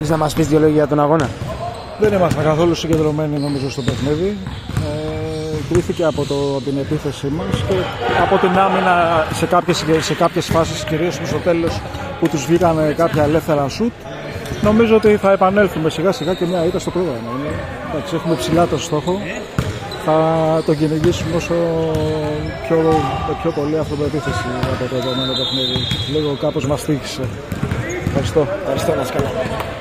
Να μας πεις δύο λόγια για τον αγώνα. Δεν ήμασταν καθόλου συγκεντρωμένοι νομίζω στο παιχνίδι. Κρίθηκε από την επίθεσή μας και από την άμυνα σε κάποιες φάσεις, κυρίως στο τέλος που τους βγήκαν κάποια ελεύθερα σουτ. Νομίζω ότι θα επανέλθουμε σιγά σιγά και μια ήττα στο πρόγραμμα. Εντάξει, έχουμε ψηλά το στόχο. Θα τον κυνηγήσουμε όσο πιο πολύ αυτοπεποίθηση από το επόμενο παιχνίδι. Λίγο κάπως μας τύχησε. Ευχαριστώ. Ευχαριστώ, να είσαι καλά.